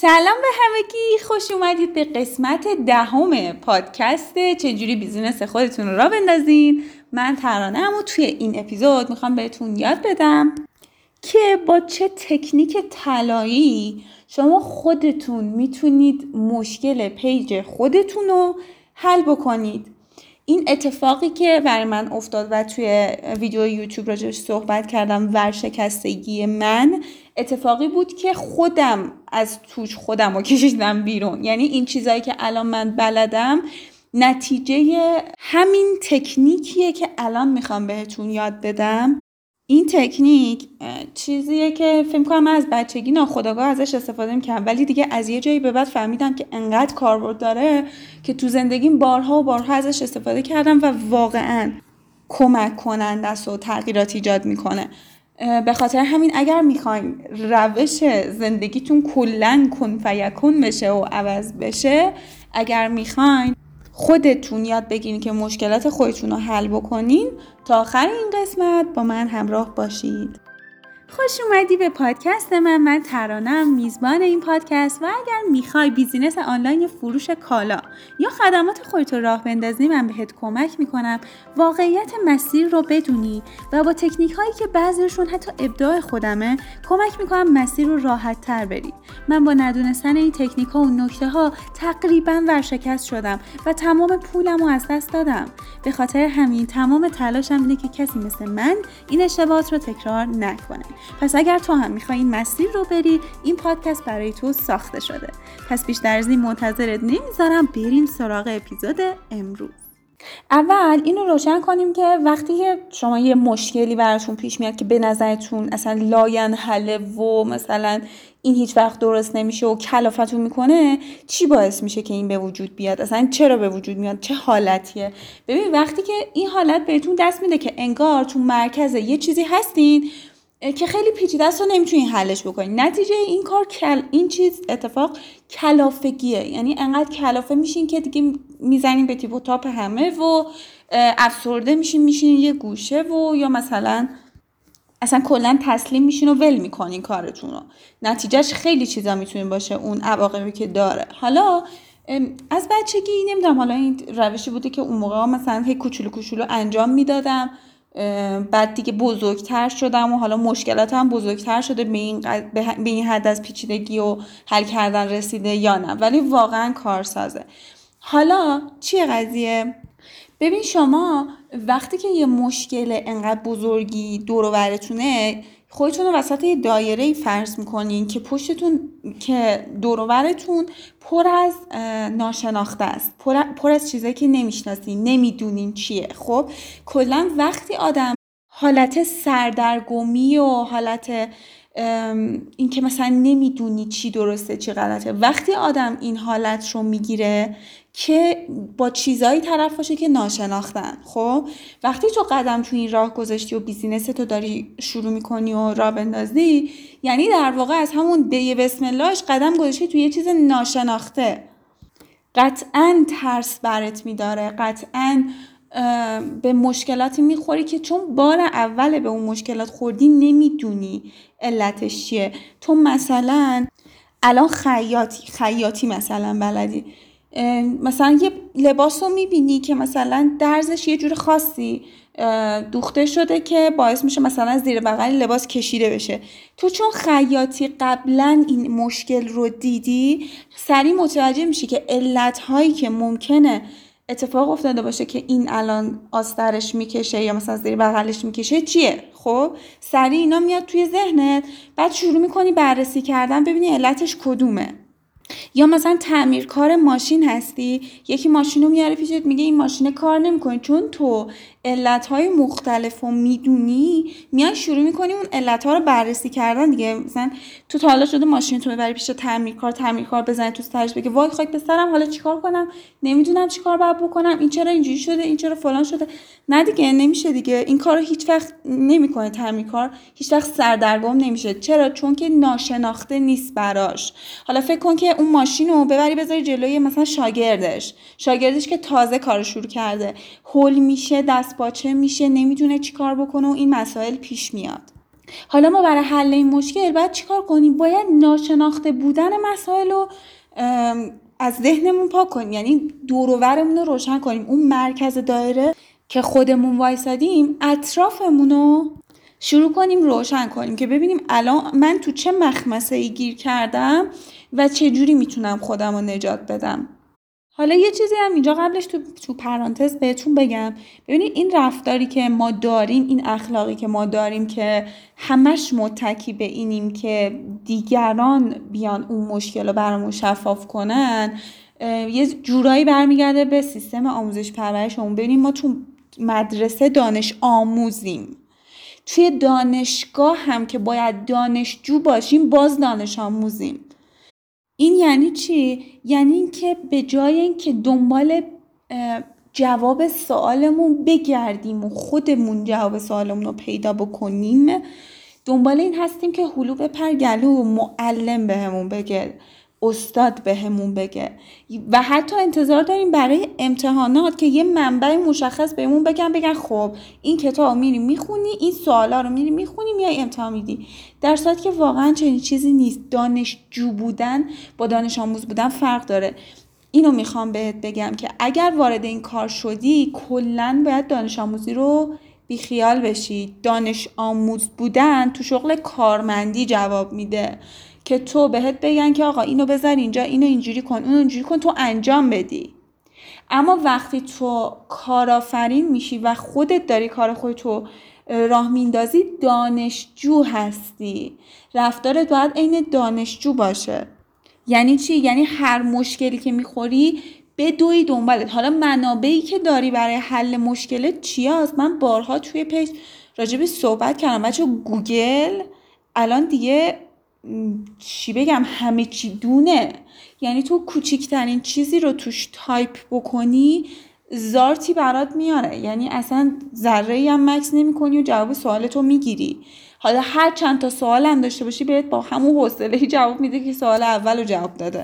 سلام به همگی، خوش اومدید به قسمت 10 پادکست چجوری بیزینس خودتون رو راه بندازین. من ترانه‌ام و توی این اپیزود میخوام بهتون یاد بدم که با چه تکنیک طلایی شما خودتون میتونید مشکل پیج خودتون رو حل بکنید. این اتفاقی که برای من افتاد و توی ویدیو یوتیوب راجعش صحبت کردم، ورشکستگی من، اتفاقی بود که خودم از توش خودم رو کشیدم بیرون. یعنی این چیزایی که الان من بلدم نتیجه همین تکنیکیه که الان میخوام بهتون یاد بدم. این تکنیک چیزیه که فکر کنم من از بچگی ناخودآگاه ازش استفاده می‌کردم، ولی دیگه از یه جایی به بعد فهمیدم که انقدر کاربرد داره که تو زندگیم بارها و بارها ازش استفاده کردم و واقعاً کمک کننده است و تغییرات ایجاد میکنه. به خاطر همین اگر میخواین روش زندگیتون کلاً کن فیکون بشه و عوض بشه، اگر میخواین خودتون یاد بگیرین که مشکلات خودتون رو حل بکنین، تا آخر این قسمت با من همراه باشید. خوش اومدی به پادکست من ترانه‌ام، میزبان این پادکست. و اگر میخوای بیزینس آنلاین فروش کالا یا خدمات خودت رو راه بندازی، من بهت کمک میکنم واقعیت مسیر رو بدونی و با تکنیک هایی که بعضیشون حتی ابداع خودمه کمک میکنم مسیر رو راحت تر بری. من با ندونستن این تکنیک ها و نکته ها تقریبا ورشکست شدم و تمام پولم رو از دست دادم. به خاطر همین تمام تلاشم اینه که کسی مثل من این اشتباهات رو تکرار نکنه. پس اگر تو هم میخوای این مسیر رو بری، این پادکست برای تو ساخته شده. پس بیشتر از این منتظرت نمیذارم، بریم سراغ اپیزود امروز. اول اینو روشن کنیم که وقتی شما یه مشکلی براتون پیش میاد که به نظرتون اصلا لاینحله و مثلا این هیچ وقت درست نمیشه و کلافتون میکنه، چی باعث میشه که این به وجود بیاد؟ اصلا چرا به وجود میاد؟ چه حالتیه؟ ببین، وقتی که این حالت بهتون دست میده که انگار تو مرکز یه چیزی هستین که خیلی پیچیده است و نمیتونین حلش بکنین، نتیجه این کار این چیز اتفاق کلافگیه. یعنی انقدر کلافه میشین که دیگه میزنین به تیپ و تاپ همه و افسرده میشین یه گوشه و یا مثلا اصلا کلا تسلیم میشین و ول میکنین کارتون رو. نتیجهش خیلی چیزا میتونه باشه، اون عواقبی که داره. حالا از بچگی نمیدونم، حالا این روشی بوده که اون موقع مثلا هی کوچولو انجام میدادم، بعد دیگه بزرگتر شدم و حالا مشکلاتم بزرگتر شده، به این حد از پیچیدگی و حل کردن رسیده یا نه، ولی واقعا کارسازه. حالا چیه قضیه؟ ببین، شما وقتی که یه مشکل انقدر بزرگی دور و برتونه، خودتون رو وسط یه دایره‌ای فرض میکنین که پشتتون، که دور و برتون پر از ناشناخته است، پر از چیزایی که نمیشناسین، نمیدونین چیه. خب کلا وقتی آدم حالت سردرگمی و حالت این که مثلا نمیدونی چی درسته چی غلطه، وقتی آدم این حالت رو میگیره که با چیزایی طرف باشه که ناشناختن، خب وقتی تو قدم تو این راه گذاشتی و بیزینس تو داری شروع میکنی و راه بندازی، یعنی در واقع از همون دی بسم اللهش قدم گذاشتی تو یه چیز ناشناخته. قطعاً ترس برت میداره، قطعاً به مشکلاتی میخوری که چون بار اول به اون مشکلات خوردی نمیدونی علتش چیه. تو مثلا الان خیاطی مثلا بلدی، مثلا یه لباس رو میبینی که مثلا درزش یه جور خاصی دوخته شده که باعث میشه مثلا زیر بغل لباس کشیده بشه. تو چون خیاطی قبلا این مشکل رو دیدی، سریع متوجه میشی که علتهایی که ممکنه اتفاق افتاده باشه که این الان آسترش میکشه یا مثلا زیر بغلش میکشه چیه. خب سریع اینا میاد توی ذهنت، بعد شروع میکنی بررسی کردن ببینی علتش کدومه. یا مثلا تعمیرکار ماشین هستی، یکی ماشین رو میاره پیشت میگه این ماشین کار نمیکنه، چون تو علتهای مختلف رو میدونی میای شروع میکنی اون علتها رو بررسی کردن دیگه. مثلا تو تا حالا شده ماشین تو ببری پیش تعمیرکار بزنه تو سرش بگه وای خاک بسرم، حالا چیکار کنم، نمیدونم چیکار باید بکنم، این چرا اینجوری شده، این چرا فلان شده؟ نه دیگه نمیشه دیگه. این کارو هیچ وقت نمیکنه تعمیرکار، هیچ وقت سردرگم نمیشه. چرا؟ چون که ناشناخته نیست براش. حالا فکر کن که اون ماشین رو ببری بذاری جلوی مثلا شاگردش که تازه کار شروع کرده، هول میشه، دست پاچه میشه، نمیدونه چی کار بکنه و این مسائل پیش میاد. حالا ما برای حل این مشکل باید چیکار کنیم؟ باید ناشناخته بودن مسائل رو از ذهنمون پاک کنیم، یعنی دور و برمون رو روشن کنیم. اون مرکز دایره که خودمون وایسادیم اطرافمون رو شروع کنیم روشن کنیم که ببینیم الان من تو چه مخمسه‌ای گیر کردم و چه جوری میتونم خودم رو نجات بدم. حالا یه چیزی هم اینجا قبلش تو پرانتز بهتون بگم. ببینید این رفتاری که ما داریم، این اخلاقی که ما داریم که همش متکی به اینیم که دیگران بیان اون مشکل رو برامون شفاف کنن، یه جورایی برمیگرده به سیستم آموزش پرورشمون. ببینید ما تو مدرسه دانش آموزیم، توی دانشگاه هم که باید دانشجو باشیم باز دانش آموزیم. این یعنی چی؟ یعنی این که به جای این که دنبال جواب سوالمون بگردیم و خودمون جواب سوالمون رو پیدا بکنیم، دنبال این هستیم که هلو بپر گلو، معلم بهمون بگه، استاد بهمون بگه، و حتی انتظار داریم برای امتحانات که یه منبع مشخص بهمون بگن خب این کتاب میری میخونی، این سوالا رو میری میخونی، میای امتحان میدی. در صورتی که واقعا چنین چیزی نیست. دانشجو بودن با دانش آموز بودن فرق داره. اینو میخوام بهت بگم که اگر وارد این کار شدی کلاً باید دانش آموزی رو بیخیال بشی. دانش آموز بودن تو شغل کارمندی جواب میده که تو بهت بگن که آقا اینو بذار اینجا، اینو اینجوری کن، اونو اینجوری کن، تو انجام بدی. اما وقتی تو کارآفرین میشی و خودت داری کار خودتو راه میندازی، دانشجو هستی. رفتارت باید عین دانشجو باشه. یعنی چی؟ یعنی هر مشکلی که میخوری بدوی دنبالت. حالا منابعی که داری برای حل مشکلت چی هست؟ من بارها توی پیج راجبش صحبت کردم. بچه گوگل الان دیگه چی بگم، همه چی دونه. یعنی تو کوچکترین چیزی رو توش تایپ بکنی زارتی برات میاره، یعنی اصلا ذره‌ای هم مکس نمی کنی و جواب سوالتو میگیری. حالا هر چند تا سوال هم داشته باشی بهت با همون حوصله‌ای جواب میده که سوال اول رو جواب داده.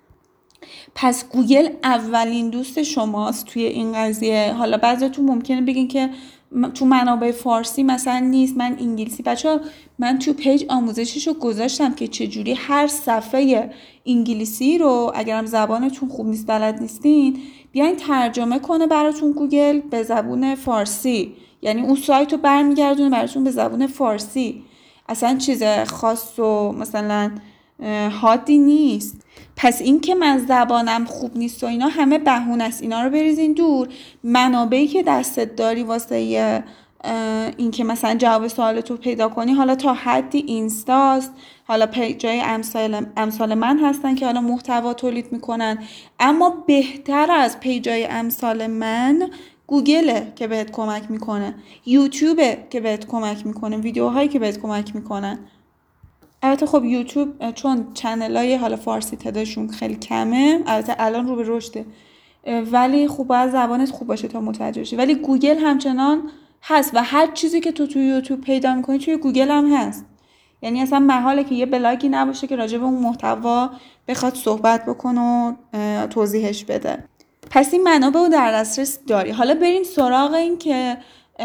پس گوگل اولین دوست شماست توی این قضیه. حالا بعضیاتون ممکنه بگین که تو منابع فارسی مثلا نیست، من انگلیسی. بچه‌ها من تو پیج آموزشیشو گذاشتم که چجوری هر صفحه انگلیسی رو اگرم زبانتون خوب نیست، بلد نیستین، بیاین ترجمه کنه براتون گوگل به زبون فارسی. یعنی اون سایت رو برمیگردونه براتون به زبون فارسی. اصلا چیز خاص و مثلا حادی نیست. پس این که من زبانم خوب نیست و اینا همه بهونه است، اینا رو بریزین دور. منابعی که دستت داری واسه این که مثلا جواب سوالتو پیدا کنی، حالا تا حدی اینستاست، حالا پیجای امثال من هستن که حالا محتوا تولید میکنن، اما بهتر از پیجای امثال من گوگله که بهت کمک میکنه، یوتیوبه که بهت کمک میکنه، ویدیوهایی که بهت کمک میکنن. البته خب یوتیوب چون چنلای حالا فارسی تعدادشون خیلی کمه، البته الان رو به رشده، ولی خب باید زبانت خوب باشه تا متوجه بشی. ولی گوگل همچنان هست و هر چیزی که تو یوتیوب پیدا میکنی توی گوگل هم هست. یعنی اصلا محاله که یه بلاگی نباشه که راجع به اون محتوا بخواد صحبت بکنه و توضیحش بده. پس این منابع رو در دسترس داری. حالا بریم سراغ این که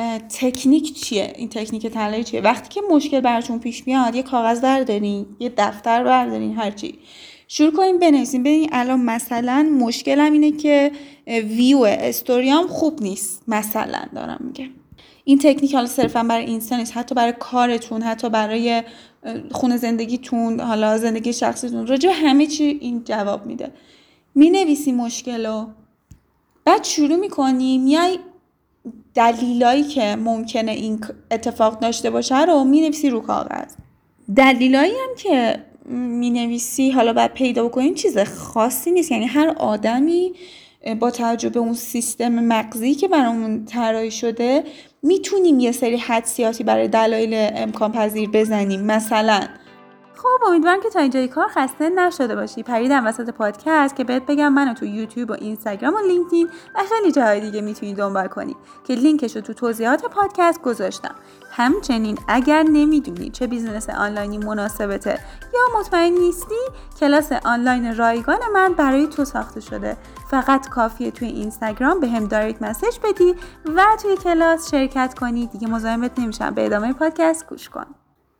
تکنیک چیه، این تکنیک طلایی چیه. وقتی که مشکل براتون پیش میاد یه کاغذ بردارین، یه دفتر بردارین، هرچی شروع کنین بنویسین. ببین الان مثلا مشکلم اینه که ویو استوریام خوب نیست، مثلا دارم میگم. این تکنیک حالا صرفا برای اینستا نیست، حتی برای کارتون، حتی برای خونه زندگیتون، حالا زندگی شخصیتون، راجع به همه چی این جواب میده. مینویسی مشکلو، بعد شروع میکنی میای دلیلایی که ممکنه این اتفاق داشته باشه رو مینویسی رو کاغذ. دلیلایی هم که مینویسی حالا باید پیدا بکنیم چیز خاصی نیست. یعنی هر آدمی با توجه به اون سیستم مغزی که برامون طراحی شده میتونیم یه سری حدسیاتی برای دلایل امکان پذیر بزنیم. مثلا خب امیدوارم که تا اینجای کار خسته نشده باشی. پریدم وسط پادکست که بهت بگم منو تو یوتیوب و اینستاگرام و لینکدین و خیلی جاهای دیگه میتونی دنبال کنی که لینکشو تو توضیحات پادکست گذاشتم. همچنین اگر نمیدونی چه بیزنس آنلاینی مناسبته یا مطمئن نیستی، کلاس آنلاین رایگان من برای تو ساخته شده. فقط کافیه توی اینستاگرام بهم دایرکت مسیج بدی و توی کلاس شرکت کنی. دیگه مزاحمت نمیشم. به ادامه پادکست گوش کن.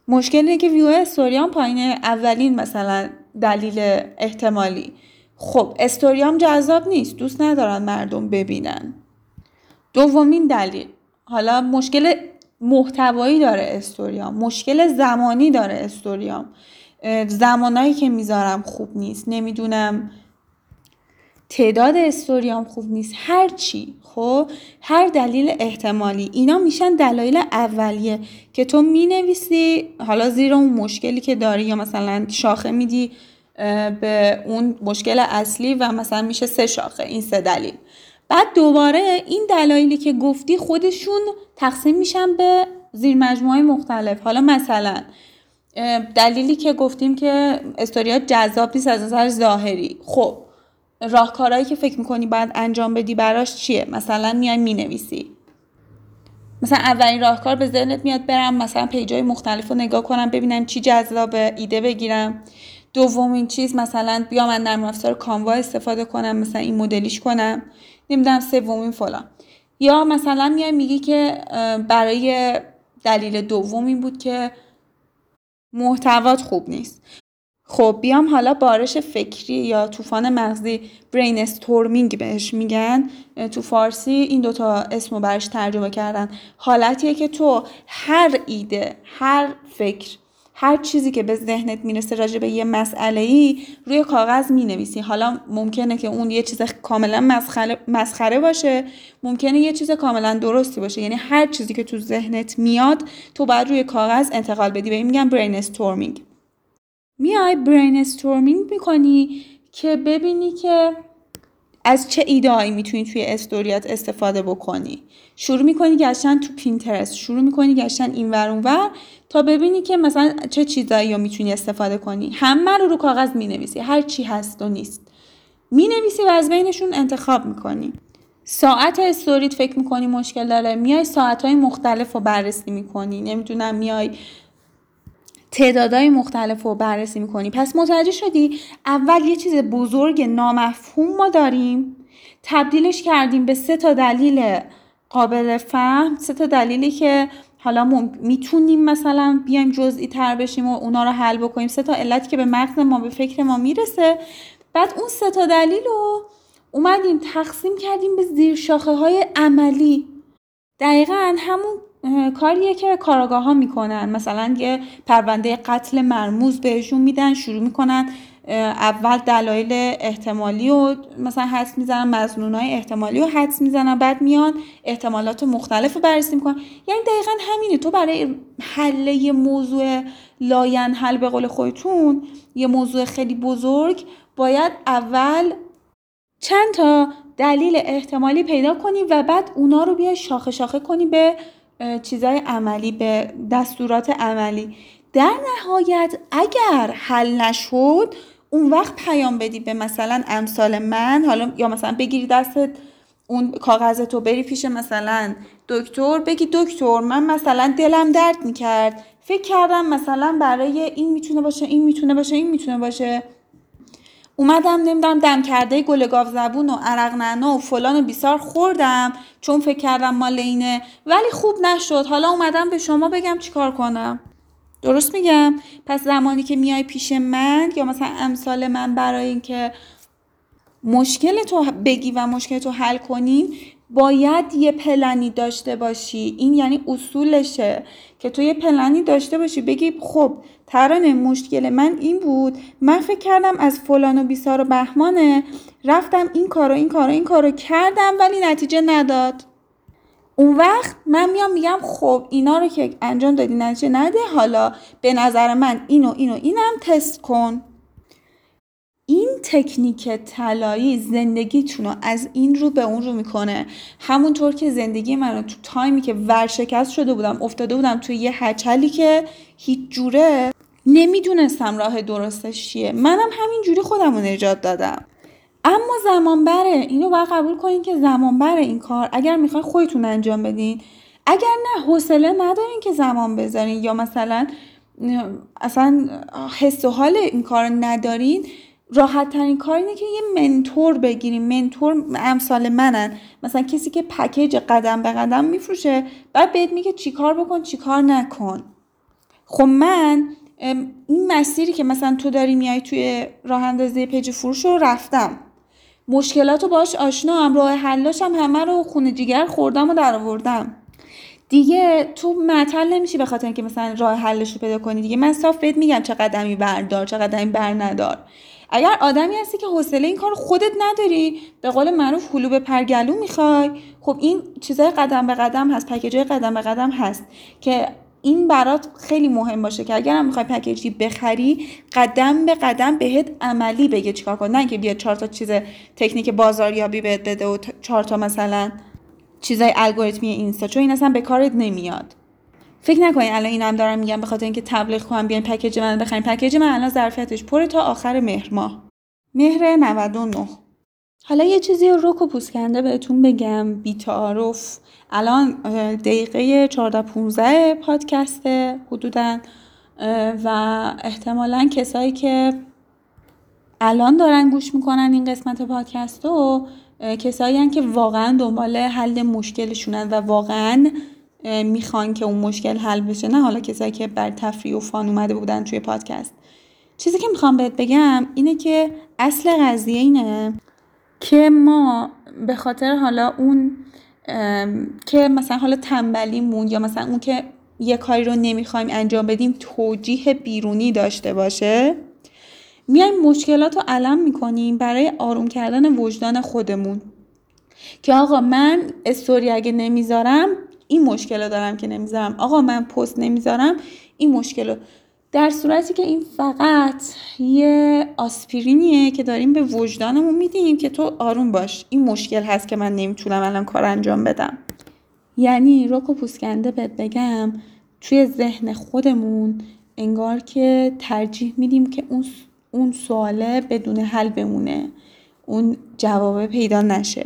مشکل اینه که ویو استوریام پایینه. اولین مثلا دلیل احتمالی. خب استوریام جذاب نیست، دوست ندارن مردم ببینن. دومین دلیل، حالا مشکل محتوایی داره استوریام، مشکل زمانی داره استوریام، زمانایی که میذارم خوب نیست، نمیدونم تعداد استوریام خوب نیست، هر چی. خب هر دلیل احتمالی، اینا میشن دلایل اولیه که تو مینویسی حالا زیر اون مشکلی که داری، یا مثلا شاخه میدی به اون مشکل اصلی و مثلا میشه 3 شاخه، این 3 دلیل. بعد دوباره این دلایلی که گفتی خودشون تقسیم میشن به زیر مجموعه مختلف. حالا مثلا دلیلی که گفتیم که استوریات جذاب نیست از نظر ظاهری، خب راهکارهایی که فکر میکنی باید انجام بدی براش چیه؟ مثلا میای مینویسی، مثلا اولین راهکار به ذهنت میاد برم مثلا پیجای مختلف رو نگاه کنم ببینم چی جذابه، ایده بگیرم. دومین چیز مثلا بیام من نرم افزار کانوا استفاده کنم، مثلا این مدلیش کنم، نمیدونم. سومین فلان. یا مثلا میای میگی که برای دلیل دوم این بود که محتوات خوب نیست. خب بیام حالا بارش فکری یا طوفان مغزی، برین استورمینگ بهش میگن تو فارسی، این دوتا اسمو برش ترجمه کردن. حالتیه که تو هر ایده، هر فکر، هر چیزی که به ذهنت میرسه راجع به یه مسئله‌ای روی کاغذ مینویسی. حالا ممکنه که اون یه چیز کاملا مسخره باشه، ممکنه یه چیز کاملا درستی باشه. یعنی هر چیزی که تو ذهنت میاد تو باید روی کاغذ انتقال بدی. به این میگن برین استورمینگ. میای برین استورمینگ میکنی که ببینی که از چه ایده‌ای میتونی توی استوریات استفاده بکنی. شروع میکنی گشتن تو پینترست، شروع میکنی گشتن اینور اونور تا ببینی که مثلا چه چیزایی رو میتونی استفاده کنی. همه رو کاغذ مینویسی، هر چی هست و نیست مینویسی و از بینشون انتخاب میکنی. ساعت استوریت فکر میکنی مشکل داره، میای ساعتهای مختلف رو بررسی میکنی، نمیدونم میای تعدادهای مختلف رو بررسی میکنی. پس متوجه شدی اول یه چیز بزرگ نامفهوم ما داریم، تبدیلش کردیم به 3 تا دلیل قابل فهم، 3 تا دلیلی که حالا میتونیم مثلا بیایم جزئی تر بشیم و اونا رو حل بکنیم، 3 تا علت که به مغز ما، به فکر ما میرسه. بعد اون 3 تا دلیل رو اومدیم تقسیم کردیم به زیر شاخه های عملی. دقیقاً همون کاریه که کاراگاه ها میکنن. مثلا یه پرونده قتل مرموز بهشون میدن، شروع میکنن اول دلایل احتمالی و مثلا حدس میزنن، مظنونای احتمالی و حدس میزنن، بعد میان احتمالات مختلف رو بررسی میکنن. یعنی دقیقاً همینه. تو برای حل یه موضوع لاینحل به قول خودتون، یه موضوع خیلی بزرگ، باید اول چند تا دلیل احتمالی پیدا کنی و بعد اونا رو بیای شاخه شاخه کنی به چیزای عملی، به دستورات عملی. در نهایت اگر حل نشد اون وقت پیام بدی به مثلا امثال من، حالا یا مثلا بگیری دستت اون کاغذتو بری پیش مثلا دکتر، بگی دکتر من مثلا دلم درد میکرد، فکر کردم مثلا برای این میتونه باشه، این میتونه باشه، این میتونه باشه. اومدم نمیدونم دم کرده گل گاو زبون و عرق نعنا و فلان و بیسار خوردم چون فکر کردم مال اینه، ولی خوب نشد. حالا اومدم به شما بگم چیکار کنم. درست میگم؟ پس زمانی که میای پیش من یا مثلا امثال من برای اینکه مشکل تو بگی و مشکل تو حل کنیم، باید یه پلنی داشته باشی. این یعنی اصولشه که تو یه پلنی داشته باشی، بگی خب ترانه مشکل من این بود، من فکر کردم از فلان و بیسار و بهمانه، رفتم این کارو کردم ولی نتیجه نداد. اون وقت من میگم خب اینا رو که انجام دادی نتیجه نده، حالا به نظر من اینم تست کن. این تکنیک طلایی زندگیتون رو از این رو به اون رو میکنه. همونطور که زندگی من رو تو تایمی که ورشکست شده بودم، افتاده بودم توی یه هچلی که هیچ جوره نمیدونستم راه درستش چیه، منم همینجوری خودم رو نجات دادم. اما زمان بره، اینو باید قبول کنین که زمان بره این کار. اگر میخواین خودتون انجام بدین، اگر نه حوصله ندارین که زمان بذارین یا مثلا اصلا حس و حال این کار ندارین، راحت ترین کار اینه که یه منتور بگیریم. منتور امثال منن، مثلا کسی که پکیج قدم به قدم میفروشه، بعد بهت میگه چی کار بکن چی کار نکن. خب من این مسیری که مثلا تو داری میای توی راه اندازی پیج فروش رو رفتم، مشکلاتو باش آشنام، راه حلاشم همه رو خونه جیگر خوردم و در آوردم. دیگه تو معطل نمیشی به خاطر اینکه مثلا راه حلش رو پیدا کنی. دیگه من صاف بهت میگم چه قدمی بردار، چه قدمی بر ندار. اگر آدمی هستی که حوصله این کار خودت نداری، به قول معروف هلو به پرگلو میخوای، خب این چیزای قدم به قدم هست، پکیجای قدم به قدم هست که این برات خیلی مهم باشه که اگر هم میخوای پکیجی بخری، قدم به قدم بهت عملی بگه چیکار کن، نه که بیاد 4 تا چیز تکنیک بازاریابی بهت بده و 4 تا مثلا چیزای الگوریتمی اینستا، چون این اصلا به کارت نمیاد. فکر نکنین الان اینم دارم میگم به خاطر اینکه تبلیغ کنم بیاین پکیج من بخرین. پکیج من الان ظرفیتش پره تا آخر مهر ماه، مهر 99. حالا یه چیزی رو رک و پوسکنده بهتون بگم بی تعارف. الان دقیقه 14-15 پادکسته حدوداً و احتمالاً کسایی که الان دارن گوش میکنن این قسمت پادکست رو کسایی هن که واقعا دنبال حل مشکلشونن و واقعا میخوان که اون مشکل حل بشه، نه حالا کسایی که بر تفریح و فان اومده بودن توی پادکست. چیزی که میخوام بهت بگم اینه که اصل قضیه اینه که ما به خاطر حالا اون که مثلا حالا تنبلیمون یا مثلا اون که یه کاری رو نمیخوایم انجام بدیم توجیه بیرونی داشته باشه، میایم مشکلات رو علم میکنیم برای آروم کردن وجدان خودمون که آقا من استوری اگه نمیذارم این مشکل رو دارم که نمیذارم، آقا من پست نمیذارم این مشکل رو، در صورتی که این فقط یه آسپرینیه که داریم به وجدانمون میدیم که تو آروم باش، این مشکل هست که من نمیتونم الان کار انجام بدم. یعنی رک و پوسکنده بهت بگم توی ذهن خودمون انگار که ترجیح میدیم که اون سواله بدون حل بمونه، اون جوابه پیدا نشه،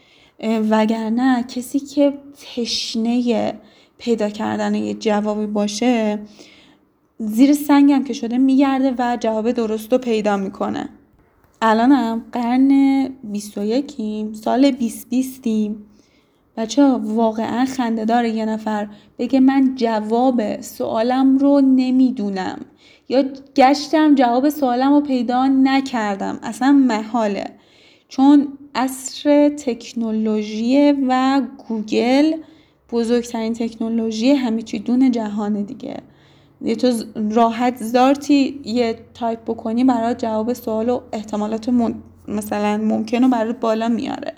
وگرنه کسی که تشنه پیدا کردن یه جوابی باشه زیر سنگم که شده میگرده و جواب درست رو پیدا میکنه. الانم قرن 21 سال 2020 بچه ها، واقعا خنده داره یه نفر بگه من جواب سوالم رو نمیدونم یا گشتم جواب سوالم رو پیدا نکردم. اصلا محاله، چون عصر تکنولوژی و گوگل بزرگترین تکنولوژی همه چی دون جهانه دیگه. تو راحت زارتی یه تایپ بکنی برای جواب سوال و احتمالات مثلا ممکنه برای بالا میاره.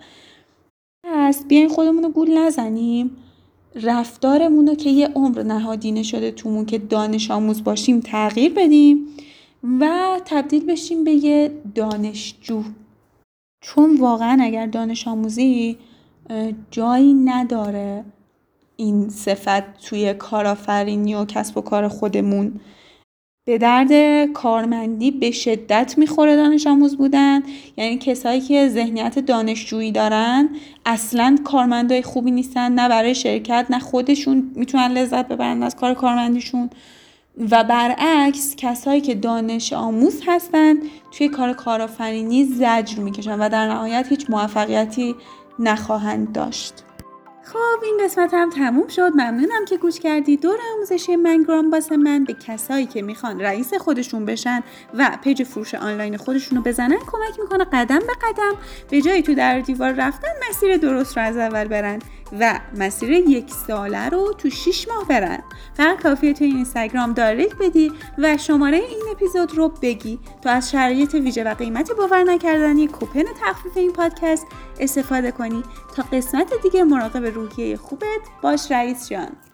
پس بیاین خودمون رو گول نزنیم، رفتارمون رو که یه عمر نهادینه شده تومون که دانش آموز باشیم تغییر بدیم و تبدیل بشیم به یه دانشجو. چون واقعا اگر دانش آموزی جایی نداره این صفت توی کارآفرینی و کسب و کار خودمون. به درد کارمندی به شدت میخوره دانش آموز بودن. یعنی کسایی که ذهنیت دانشجویی دارن اصلاً کارمندای خوبی نیستن، نه برای شرکت نه خودشون میتونن لذت ببرن از کار کارمندیشون، و برعکس کسایی که دانش آموز هستن توی کار کارآفرینی زجر میکشن و در نهایت هیچ موفقیتی نخواهند داشت. خب این قسمت هم تموم شد. ممنونم که گوش کردی. دور آموزشی منگرام واسه من به کسایی که میخوان رئیس خودشون بشن و پیج فروش آنلاین خودشون رو بزنن کمک میکنه قدم به قدم به جای تو در دیوار رفتن مسیر درست رو از اول برن و مسیر 1 ساله رو تو 6 ماه برن. فقط کافیه تو اینستاگرام دایرکت بدی و شماره این اپیزود رو بگی تا از شرایط ویژه و قیمت باور نکردنی کوپن تخفیف این پادکست استفاده کنی. تا قسمت دیگه مراقب روحیه خوبت باش رئیس جان.